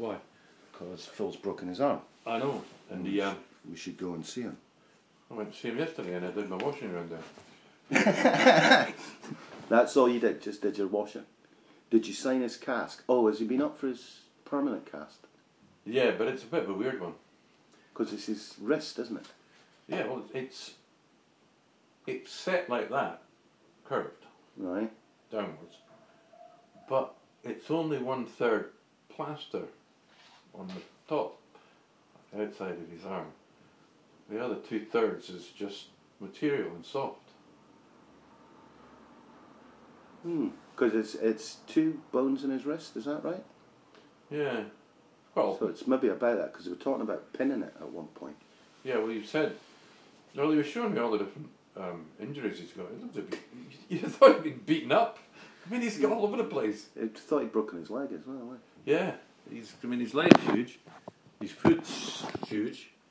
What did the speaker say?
Why? Because Phil's broken his arm. I know. And We should go and see him. I went to see him yesterday and I did my washing around there. That's all you did, just did your washing. Did you sign his cast? Oh, has he been up for his permanent cast? Yeah, but it's a bit of a weird one. Because it's his wrist, isn't it? Yeah, well, it's set like that, curved, Right. downwards, but it's only 1/3 plaster on the top, outside of his arm. The other 2/3 is just material and soft. Because it's 2 bones in his wrist, is that right? Yeah. Well, So it's maybe about that, because we were talking about pinning it at one point. yeah, well, you said, well, he was showing me all the different injuries he's got. It looks a bit, you thought he'd been beaten up. I mean, he's got all over the place. I thought he'd broken his leg as well. Yeah, his leg's huge, his foot's huge,